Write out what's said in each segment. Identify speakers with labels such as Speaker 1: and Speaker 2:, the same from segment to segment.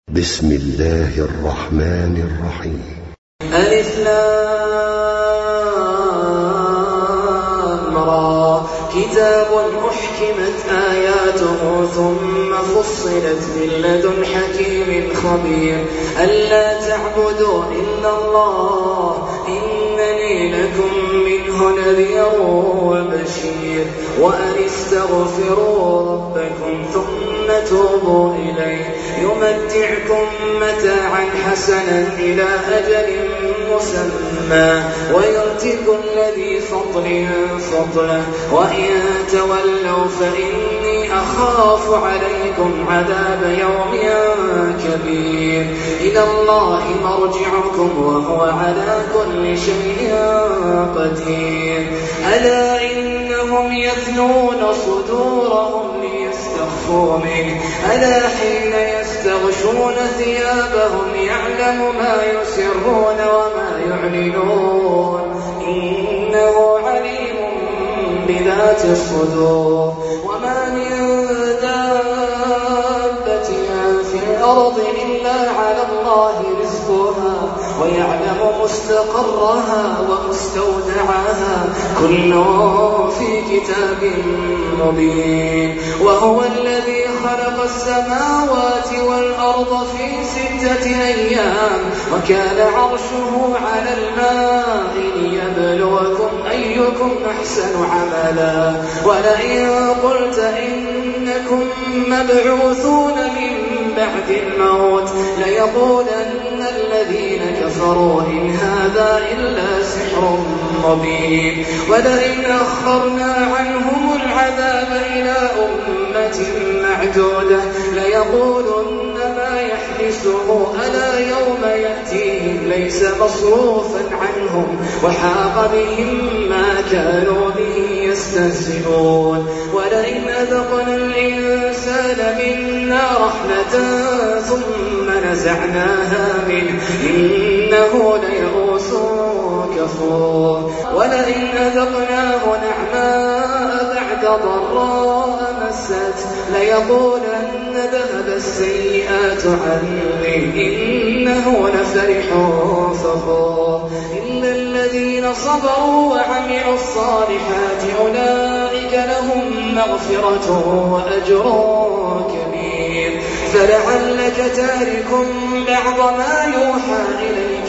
Speaker 1: بسم الله الرحمن الرحيم.
Speaker 2: ألف لام را كتاب أحكمت آياته ثم فصلت من لدن حكيم خبير ألا تعبدوا إلا الله إنني لكم منه نذير وبشير وأن استغفروا ربكم ثم توبوا إليه يمتعكم متاعا حسنا إلى أجل مسمى ويؤتي كل ذي فضل فضله وإن تولوا فإني أخاف عليكم عذاب يوم كبير إلى الله مرجعكم وهو على كل شيء قدير ألا إنهم يثنون صدورهم ليستخفوا منه ألا حين يستغشون ثيابهم يعلم ما يسرون وما يعلنون إنه عليم بذات الصدور وما من دابة في الأرض إلا على الله رزقها ويعلم مستقرها ومستودعها كل في كتاب مبين وهو الذي خلق السماوات والأرض في 6 أيام وكان عرشه على الماء ليبلوكم أيكم أحسن عملا ولئن قلت إنكم مبعوثون من بعد الموت ليقولن الذين كفروا إن هذا إلا سحر مبين ولئن أخرنا عنهم العذاب إلى أمة معدودة ليقولن ما يحبسه ألا يوم يأتيهم ليس مصروفا عنهم وحاق بهم ما كانوا به يستهزئون ولئن أذقنا الإنسان منا رحمة ثم نزعناها منه إنه ليئوس كفور ولئن أذقناه نعماء بعد ضراء مست ليقولن ذهب السيئات عني إنه لفرح فخور إلا الذين صبروا وعملوا الصالحات أولئك لهم مغفرة وأجر كبير فلعلك تارك بعض ما يوحى إليك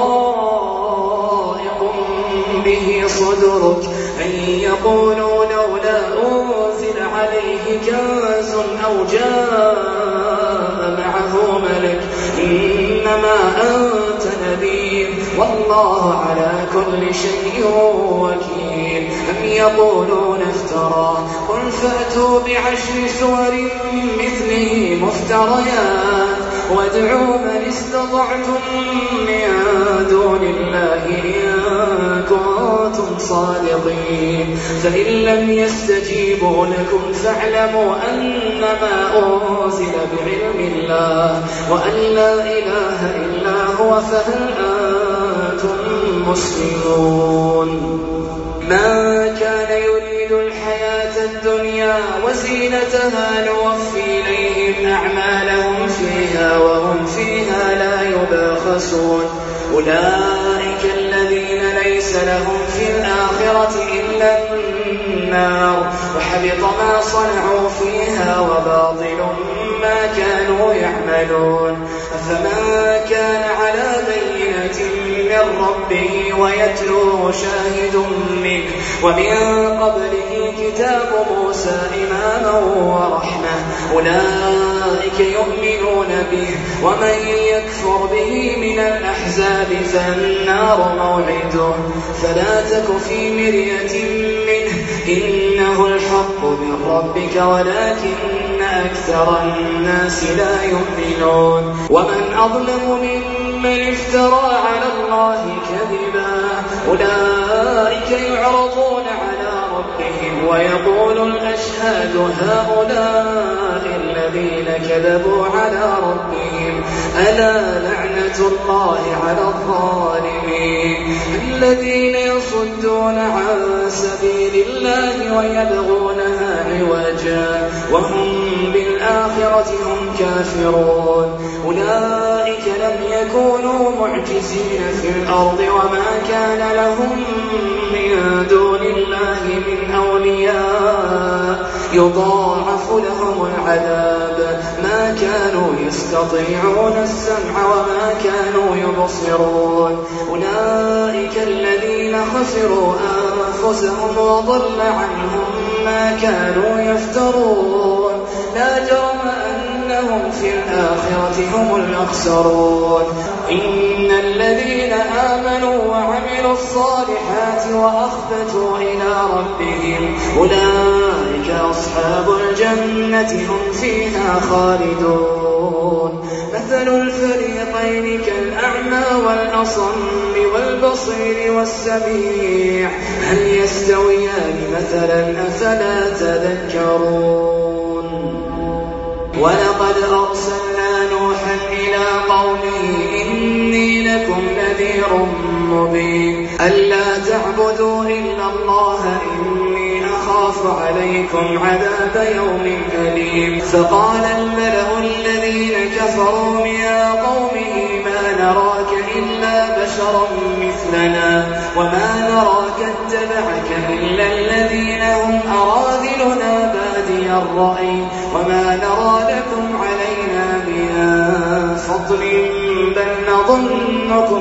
Speaker 2: وضائق به صدرك أن يقولوا لولا أنزل عليه كنز أو جاء معه ملك إنما أنت نذير والله على كل شيء وكيل أم يقولون افترى قل فأتوا ب10 سور مثله مفتريات وادعوا من استطعتم من دون الله إن كنتم صادقين فإن لم يستجيبوا لكم فاعلموا أنما أنزل بعلم الله وأن لا إله إلا هو فهل أنتم مسلمون من كان يريد الحياة الدنيا وزينتها نوفي إليهم أعمالهم فيها وهم فيها لا يبخسون أولئك الذين ليس لهم في الآخرة إلا النار وحبط ما صنعوا فيها وباطل ما كانوا يعملون فمن كان على بينة من ربه ويتلوه شاهد منه ومن قبله كتاب موسى إماما ورحمة أولئك يؤمنون به ومن يكفر به من الأحزاب فالنار موعده فلا تك في مرية منه إنه الحق من ربك ولكن أكثر الناس لا يؤمنون ومن أظلم ممن افترى على الله كذبا أولئك يعرضون على ربهم ويقول الأشهاد هؤلاء الذين كذبوا على ربهم ألا لعنة الله على الظالمين الذين يصدون عن سبيل الله ويبغونها عوجا وهم بالآخرة هم كافرون لم يكونوا معجزين في الأرض وما كان لهم من دون الله من أولياء يضاعف لهم العذاب ما كانوا يستطيعون السمع وما كانوا يبصرون أولئك الذين خسروا أنفسهم وضل عنهم ما كانوا يفترون لا جرم أنهم في الآخرة هم الأخسرون إن الذين آمنوا وعملوا الصالحات وأخبتوا إلى ربهم أولئك أصحاب الجنة هم فيها خالدون مثل الفريقين كالأعمى والأصم والبصير والسميع هل يستويان مثلا أفلا تذكرون ولقد أرسلنا نوحا إلى قومه إني لكم نذير مبين ألا تعبدوا إلا الله إني أخاف عليكم عذاب يوم أليم فقال الملأ الذين كفروا من قومه ما نراك إلا بشرا مثلنا وما نراك اتبعك إلا الذين هم أراذلنا بادي الرأي وما نرى لكم علينا من فضل بل نظنكم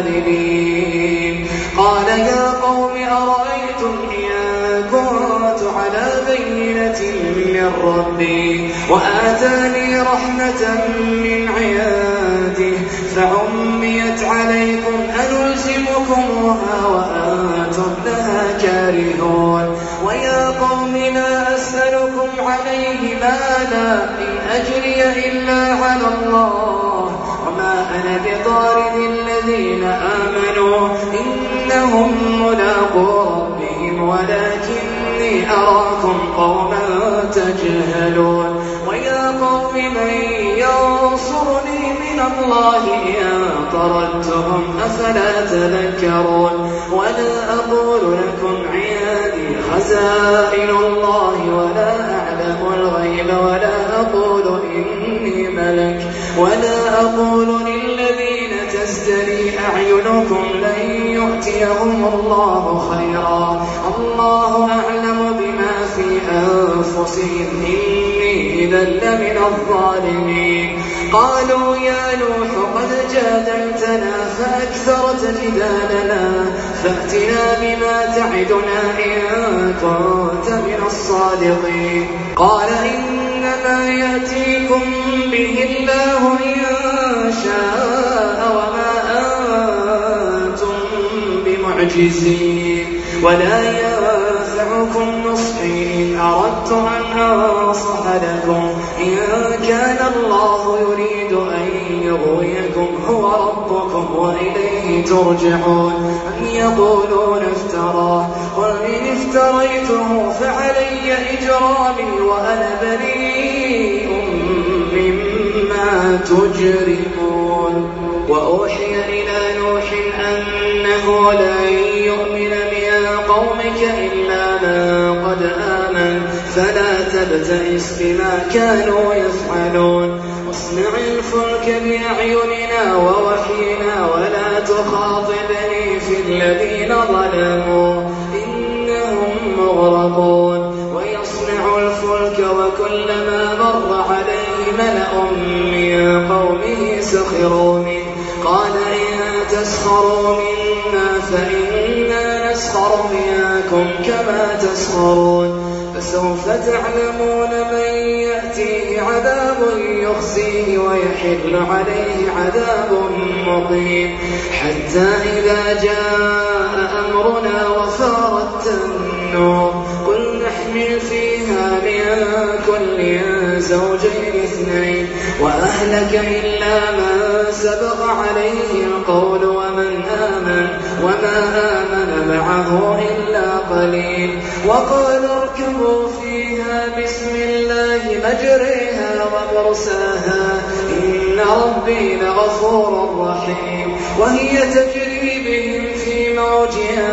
Speaker 2: كاذبين قال يا قوم أرأيتم إن كنت على بينة من ربي وآتاني رحمة من عنده فعميت عليكم أنلزمكموها وأنتم لها كارهون ويا قوم لا أسألكم عليه مالا إن أجري إلا على الله وما أنا بطارد الذين آمنوا إنهم ملاقو ربهم ولكني أراكم قوما تجهلون ويا قوم من ينصرني من الله إن طردتهم أفلا تذكرون ولا أقول لكم عندي خزائن الله ولا أعلم الغيب ولا أقول إني ملك ولا أقول للذين تزدري أعينكم لن يؤتيهم الله خيرا الله أعلم بما في أنفسهم إني إذا لمن الظالمين قالوا يا نوح قد جادلتنا فأكثرت جدالنا فأتنا بما تعدنا إن كنت من الصادقين قال إنما يأتيكم به الله إن شاء وما أنتم بمعجزين ولا ينفعكم نصحي إن أردت أن أنصح لكم إن كان الله يريد أن يغويكم هو ربكم وإليه ترجعون أم يقولون افتراه قل إن افتريته فعلي إجرامي وأنا بريء مما تجرمون وأوحي إلى نوح أنه لن يؤمن من قومك إلا من قد آمن فلا تبتئس بما كانوا يفعلون واصنع الفلك بأعيننا ووحينا ولا تخاطبني في الذين ظلموا إنهم مغرقون ويصنع الفلك وكلما مر عليه ملأ من قومه سخروا منه قال إن تسخروا منا فإنا نسخر منكم كما تسخرون فسوف تعلمون من يأتيه عذاب يخزيه ويحل عليه عذاب مقيم حتى إذا جاء أمرنا وفارت النور قل نحمل فيها من كل زوجين اثنين وأهلك إلا من سبق عليه القول وما آمن معه إلا قليل وقالوا اركبوا فيها بسم الله مجريها ومرساها إن ربي لغفور رحيم وهي تجري بهم في موج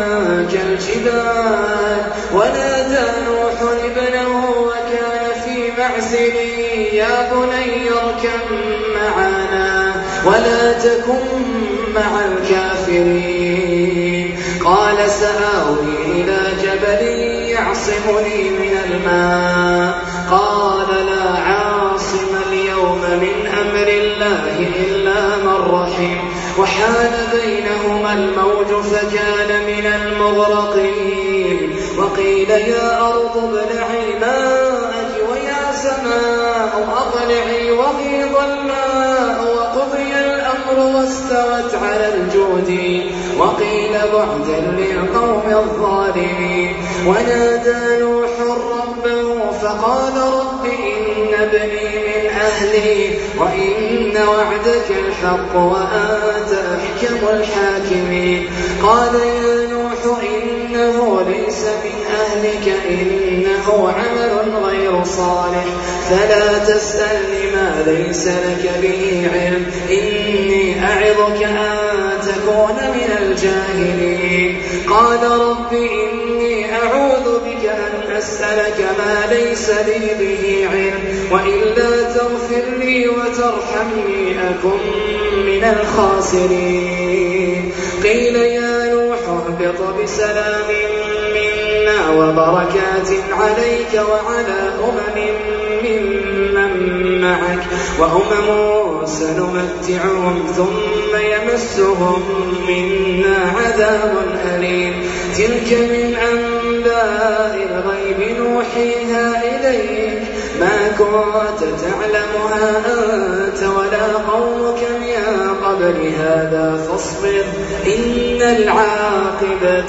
Speaker 2: كالجبال ونادى نوح ابنه وكان في معزل يا بني اركب معنا ولا تكن مع الكافرين. قال سآوي إلى جبل يعصمني من الماء قال لا عاصم اليوم من أمر الله إلا من رحم وحال بينهما الموج فكان من المغرقين. وقيل يا أرض ابلعي ماءك ويا سماء أقلعي وغيض الماء وقضي الأمر واستوت على الجود وقيل بعدا للقوم الظالمين. ونادى نوح ربه فقال رب إن ابني من أهلي وإن وعدك الحق وأنت أحكم الحاكمين. قال يا نوح إنه ليس من أهلك إنه عمل غير صالح فلا تسألني ما ليس لك به علم إني أعظك أن تكون من الجاهلين. قال رب إني أعوذ بك أن أسألك ما ليس لي به علم وإلا تغفر لي وترحمني أكن من الخاسرين. قيل يا نوح اهبط بسلام منا وبركات عليك وعلى أمم ممن معك وأمم سنمتعهم ثم يمسهم منا عذاب أليم. تلك من أنباء الغيب نوحيها إليك ما كنت تعلمها أنت ولا قومك من قبل هذا فاصبر إن العاقبة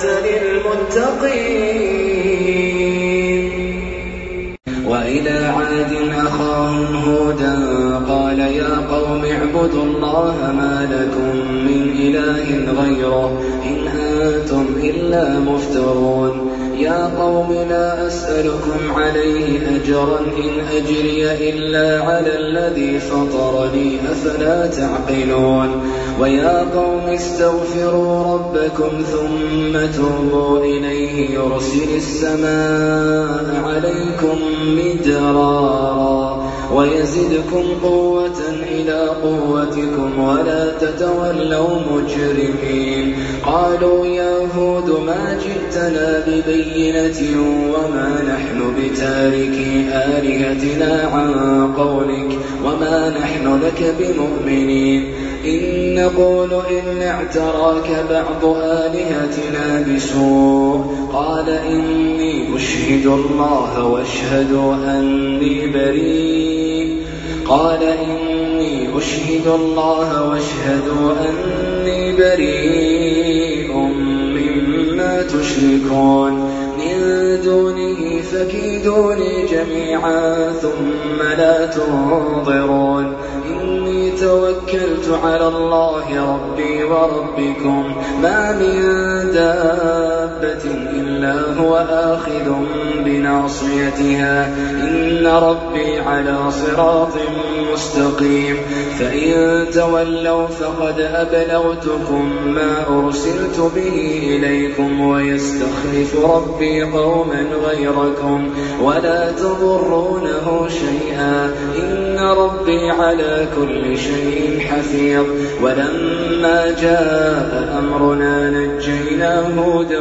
Speaker 2: للمتقين. وإلى عاد أخاهم هودا قال يا قوم اعبدوا الله ما لكم من إله غيره إن أنتم إلا مفترون. يا قوم لا أسألكم عليه أجرا إن أجري إلا على الذي فطرني أفلا تعقلون. ويا قوم استغفروا ربكم ثم توبوا إليه يرسل السماء عليكم مدرارا ويزدكم قوة إلى قوتكم ولا تتولوا مجرمين. قالوا يا هود ما جئتنا ببينة وما نحن بتاركي آلهتنا عن قولك وما نحن لك بمؤمنين إن نقول إن اعتراك بعض آلهتنا بسوء قال إني أشهد الله واشهدوا أني بريء قال إني أشهد الله واشهدوا أني بريء مما تشركون من دونه فكيدوني جميعا ثم لا تنظرون. إني توكلت على الله ربي وربكم ما من دابة إلا هو آخذ بناصيتها إن ربي على صراط مستقيم. فإن تولوا فقد أبلغتكم ما أرسلت به إليكم ويستخلف ربي قوما غيركم ولا تضرونه شيئا إن ربي على كل شيء حفيظ. ولما جاء أمرنا نجينا هودا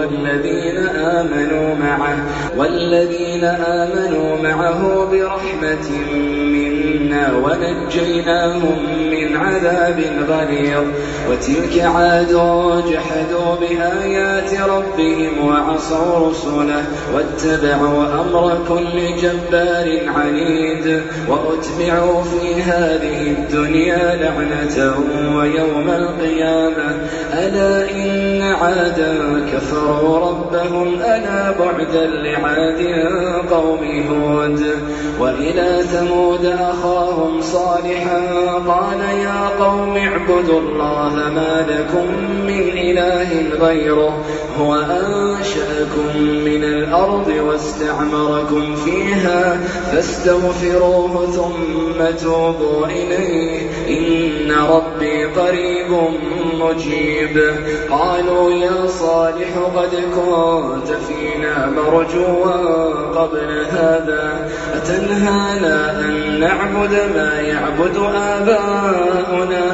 Speaker 2: والذين آمنوا معه برحمة منا ونجيناهم من عذاب غليظ. وتلك عاد جحدوا بآيات ربهم وعصوا رسله واتبعوا أمر كل جبار عنيد وأتبعوا في هذه الدنيا لعنة ويوم القيامة ألا إن عادا كفروا ربهم ألا بعدا لعاد قوم هود. وإلى ثمود أخاهم صالحا قال يا قوم اعبدوا الله ما لكم من إله غيره هو أنشأكم من الأرض واستعمركم فيها فاستغفروه ثم توبوا إليه إن ربي قريب مجيب. قالوا يا صالح قد كنت فينا مرجوا قبل هذا أتنهانا أن نعبد ما يعبد آباؤنا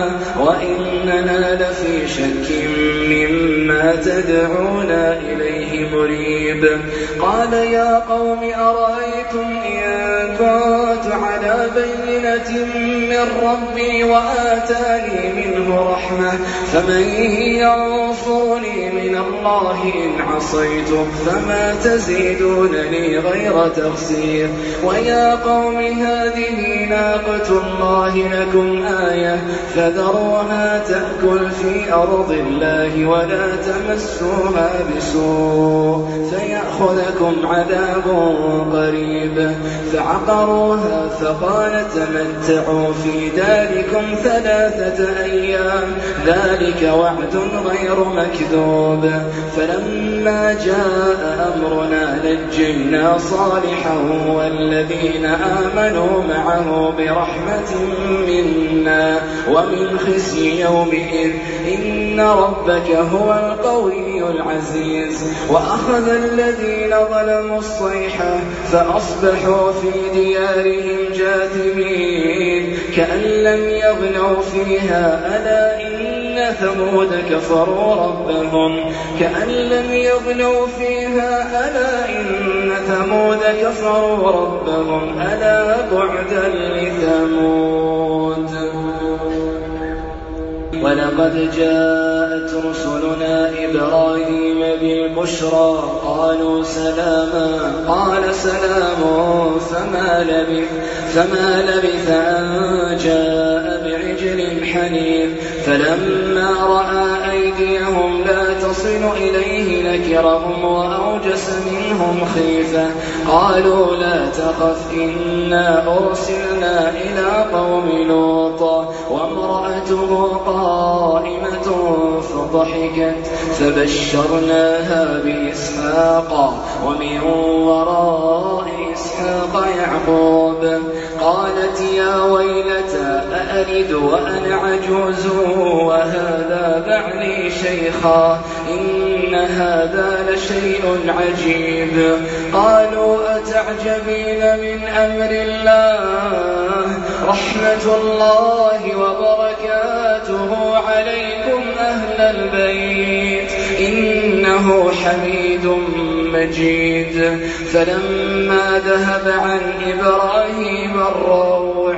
Speaker 2: وإننا لفي شك مما تدعونا إليه مريب. قال يا قوم أرأيتم إن كنت على بينة من ربي وآتاني منه رحمة فمن ينصرني من الله إن عصيته فما تزيدونني غير تخسير. ويا قوم هذه ناقة الله لكم آية فذروها تأكل في أرض الله ولا تمسوها بسوء فيأخذكم عذاب قريب. فعقروها فقال تمتعوا في داركم 3 أيام ذلك وعد غير مكذوب. فلما جاء أمرنا نجينا صالحا والذين آمنوا معه برحمة منا ومن خزي يومئذ إن ربك هو القوي العزيز. وأخذ الذين ظلموا الصيحة فأصبحوا في ديارهم جاثمين كأن لم يغنوا فيها ألا إن ثمود كفروا ربهم كأن لم يغنوا فيها ألا إن ثمود كفروا ربهم ألا بعدا لثمود. ولقد جاءت رسلنا إبراهيم بالبشرى قالوا سلاما قال سلام فما لبث أن جاء بعجل حنيف. فلما رأى أيديهم لا تصل إليه نكرهم وأوجس منهم خيفة قالوا لا تخف إنا أرسلنا إلى قوم لوط وامرأته قائمة فضحكت فبشرناها بإسحاق ومن وراء إسحاق يعقوب. قالت يا ويلتى أألد وأنا عجوز وهذا بعلي شيخا إن هذا لشيء عجيب. قالوا أتعجبين من أمر الله رحمة الله وبركاته عليكم أهل البيت إنه حميد مجيد. فلما ذهب عن إبراهيم الروع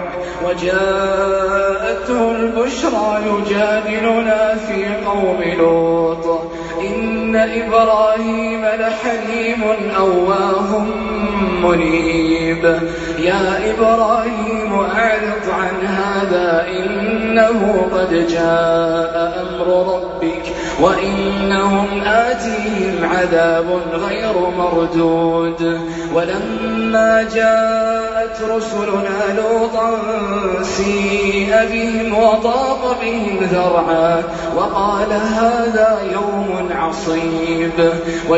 Speaker 2: وجاءته البشرى يجادلنا في قوم لوط إن إبراهيم لحليم أواه منيب. يا إبراهيم أعرض عن هذا إنه قد جاء أمر ربك وإنهم آتيهم عذاب غير مردود. ولما جاءت رسلنا لوطا سيء بهم وضاق بهم ذرعا وقال هذا يوم عصيب.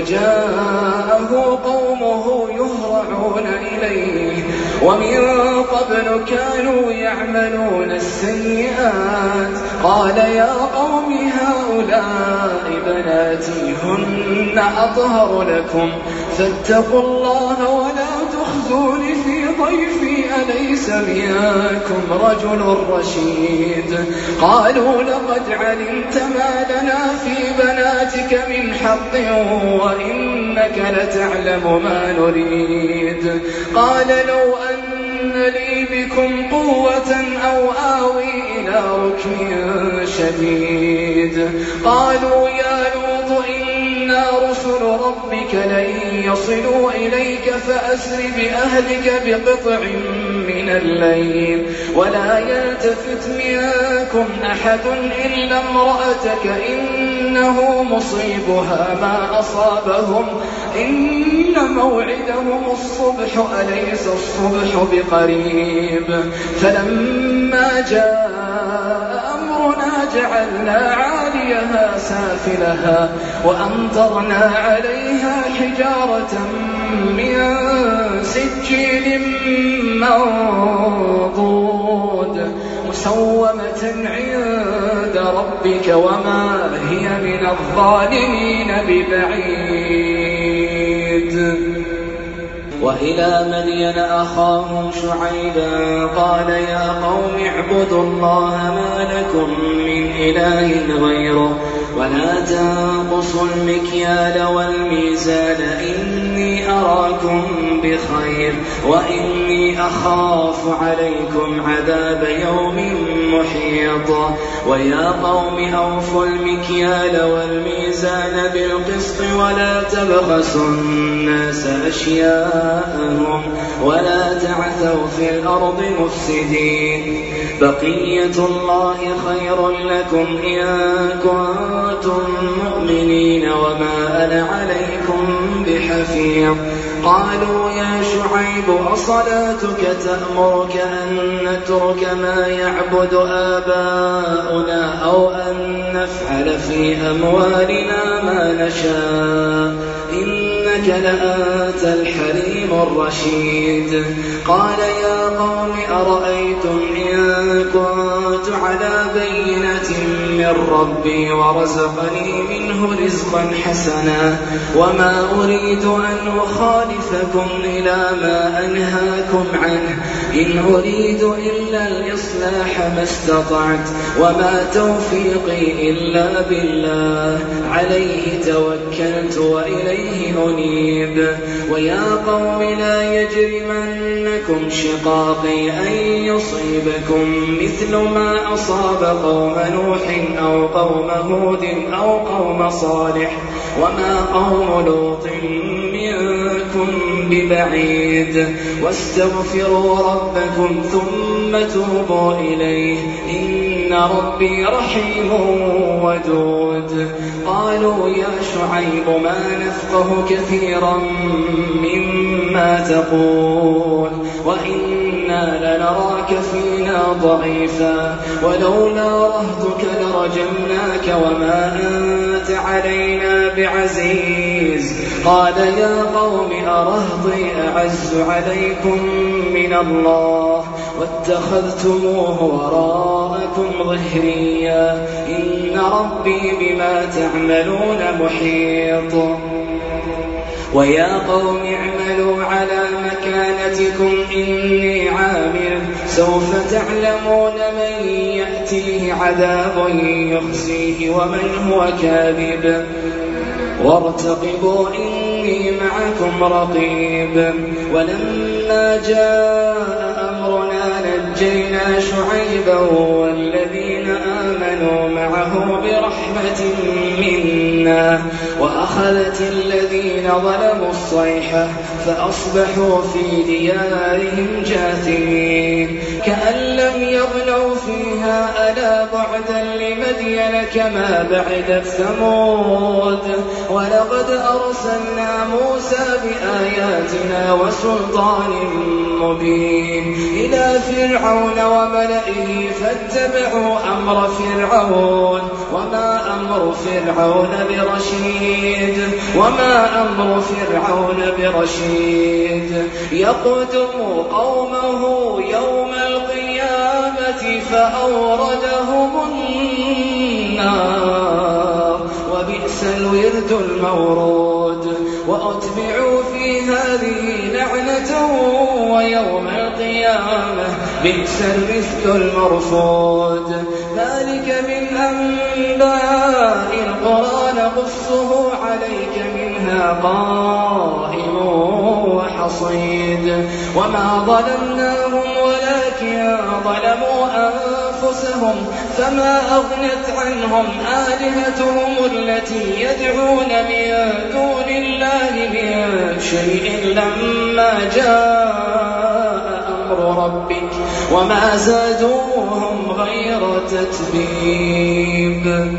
Speaker 2: وجاءه قومه يهرعون إليه ومن قبل كانوا يعملون السيئات قال يا قوم هؤلاء بناتي هن أطهر لكم فاتقوا الله ولا تخزون في ضيفي أليس منكم رجل رشيد. قالوا لقد علمت ما لنا في بناتك من حق وإنك لتعلم ما نريد. قال لو أن لي بكم قوة أو آوي إلى ركن شديد. قالوا يا لوط إنا رسل ربك لن يصلوا إليك فأسر بأهلك بقطع من الليل ولا يلتفت منكم أحد إلا امرأتك إنه مصيبها ما أصابهم إن موعدهم الصبح أليس الصبح بقريب. فلما جاء أمرنا جعلنا عاليها سافلها وأمطرنا عليها حجارة من سجيل منضود مسومة عند ربك وما هي من الظالمين ببعيد. وإلى مدين أخاهم شعيبا قال يا قوم اعبدوا الله ما لكم من إله غيره ولا تنقصوا المكيال والميزان إني أراكم بخير وإني أخاف عليكم عذاب يوم محيط. ويا قوم أوفوا المكيال والميزان بالقسط ولا تبخسوا الناس أشياءهم ولا تعثوا في الأرض مفسدين. بقية الله خير لكم إن كنتم مؤمنين وما أنا عليكم بحفيظ. قالوا يا شعيب أصلاتك تأمرك أن نترك ما يعبد آباؤنا أو أن نفعل في أموالنا ما نشاء إنك لأنت الحليم الرشيد. قال يا قوم أرأيتم إن كنت على بينة من ربي ورزقني منه رزقا حسنا وما أريد أن أخالفكم إلى ما أنهاكم عنه إن أريد إلا الإصلاح ما استطعت وما توفيقي إلا بالله عليه توكلت وإليه أنيب. ويا قوم لا يجرمنكم شقاقي أن يصيبكم مثل ما أصاب قوم نوح أو قوم هود أو قوم صالح وما قوم لوط منكم ببعيد. واستغفروا ربكم ثم توبوا إليه إن ربي رحيم ودود. قالوا يا شعيب ما نفقه كثيرا مما تقول وإنا لنراك فينا ضعيفا ولولا رهتك لرجمناك وما أنت علينا بعزيز. قال يا قوم أرهطي أعز عليكم من الله واتخذتموه وراءكم ظهريا إن ربي بما تعملون محيط. ويا قوم اعملوا على مكانتكم إني عامل سوف تعلمون من يأتيه عذاب يخزيه ومن هو كاذب وارتقبوا إني معكم رقيب. ولما جاء أمرنا نجينا شعيبا والذين آمنوا معه برحمة منا وأخذت الذين ظلموا الصيحة فأصبحوا في ديارهم جاثمين كأن لم يغنوا فيها ألا بعدا لمدين كما بعدت ثمود. ولقد أرسلنا موسى بآياتنا وسلطان مبين إلى فرعون وملئه فاتبعوا أمر فرعون وما أمر فرعون برشيد يقدم قومه يوم القيامة فأوردهم النار وبئس الورد المورود. وأتبعوا في هذه لعنة ويوم القيامة بئس الرفد المرفود. ذلك من أنباء القرى نقصه عليك منها قائم وحصيد. وما ظلمناهم ولكن ظلموا أنفسهم فما أغنت عنهم آلهتهم التي يدعون من دون الله من شيء لما جاء أمر ربك وما زادوهم غير تتبيب.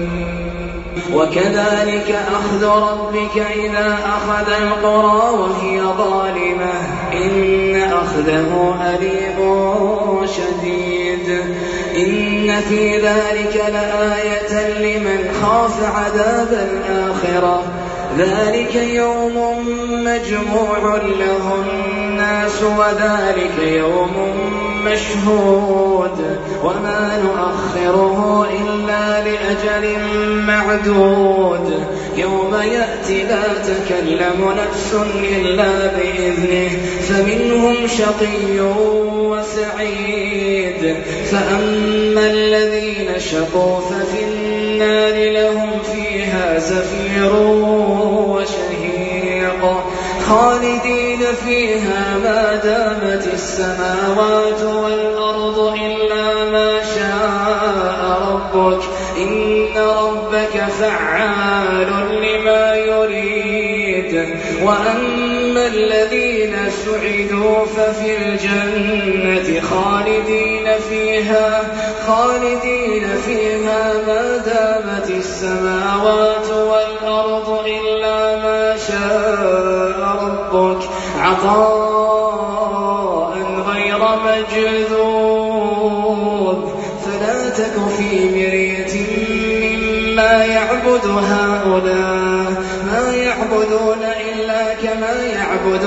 Speaker 2: وكذلك أخذ ربك إذا أخذ القرى وهي ظالمة إن أخذه أليم شديد. إن في ذلك لآية لمن خاف عذاب الآخرة ذلك يوم مجموع له الناس وذلك يوم مشهود وما نؤخره إلا لأجل معدود يوم يأتي لا تكلم نفس إلا بإذنه فمنهم شقي وسعيد فأما الذين شقوا ففي النار لهم فيها زفير وشهيق خالدين فيها ما دامت السماوات والأرض إلا ما شاء ربك إن ربك فعال لما يريد وأما الذين سعدوا ففي الجنة خالدين فيها ما دامت السماوات والأرض إلا ما شاء ربك عطاء غير مجذوذ فلا تك في مرية مما يعبد هؤلاء ما يعبدون إلا كما يعبد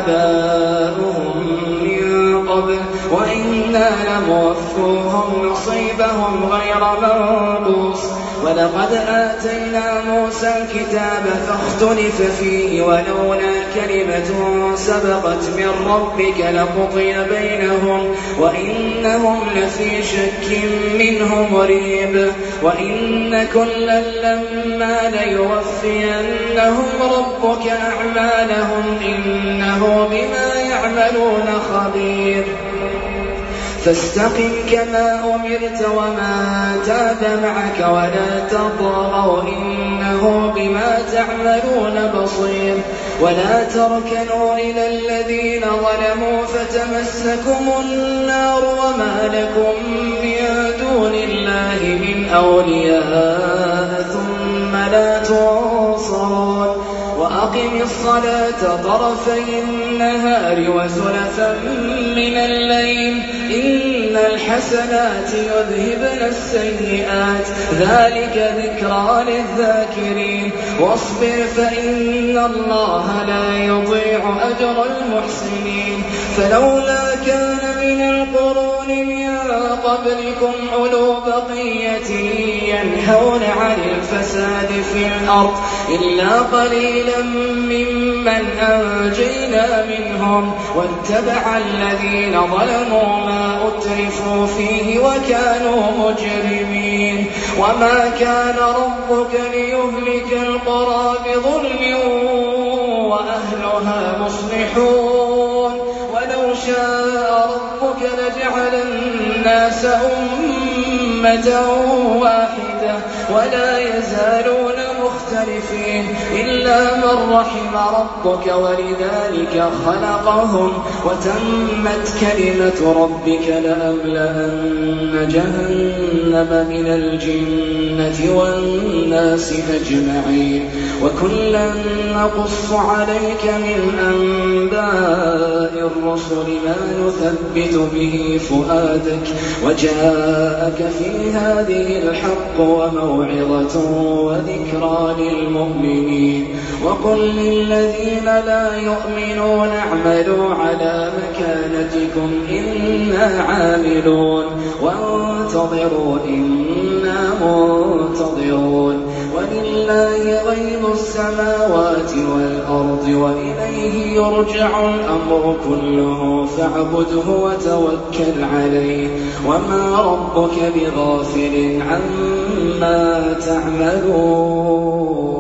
Speaker 2: آباؤهم من قبل وإنا لموفوهم نصيبهم غير منقوص ولقد آتينا موسى الكتاب فاختلف فيه ولولا كلمة سبقت من ربك لقضي بينهم وإنهم لفي شك منه مريب وإن كلا لما ليوفينهم ربك أعمالهم إنه بما يعملون خبير فاستقم كما أمرت وما تاب معك ولا تطغوا إنه بما تعملون بصير ولا تركنوا إلى الذين ظلموا فتمسكم النار وما لكم من دون الله من أولياء ثم لا تنصرون وأقم الصلاة طرفي النهار وزلفا من الليل إن الحسنات يذهبن السيئات ذلك ذكرى للذاكرين واصبر فإن الله لا يضيع أجر المحسنين فلولا كان من القرون من قبلكم أولو بقية ينهون عن الفساد في الأرض إلا قليلا ممن أنجينا منهم واتبع الذين ظلموا ما أترفوا فيه وكانوا مجرمين وما كان ربك ليهلك القرى بظلم وأهلها مصلحون ولو شاء ربك لجعل الناس أمة واحدة ولا يزالون مختلفين إلا من رحم ربك ولذلك خلقهم وتمت كلمة ربك لأملأن جهنم من الجنة والناس أجمعين وكلا نقص عليك من أنباء الرسل ما نثبت به فؤادك وجاءك في هذه الحق وموعظة وذكرى للمؤمنين وقل للذين لا يؤمنون اعملوا على مكانتكم إنا عاملون وانتظروا إنا منتظرون ولله غيب السماوات والأرض وإليه يرجع الأمر كله فاعبده وتوكل عليه وما ربك بغافل عما تعملون